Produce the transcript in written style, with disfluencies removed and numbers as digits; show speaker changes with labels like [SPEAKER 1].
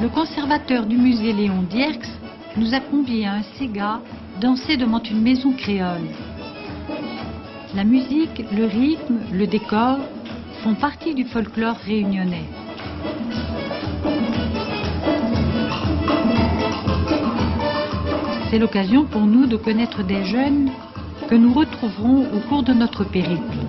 [SPEAKER 1] Le conservateur du musée Léon Dierx nous a conviés à un Sega danser devant une maison créole. La musique, le rythme, le décor font partie du folklore réunionnais. C'est l'occasion pour nous de connaître des jeunes que nous retrouverons au cours de notre périple.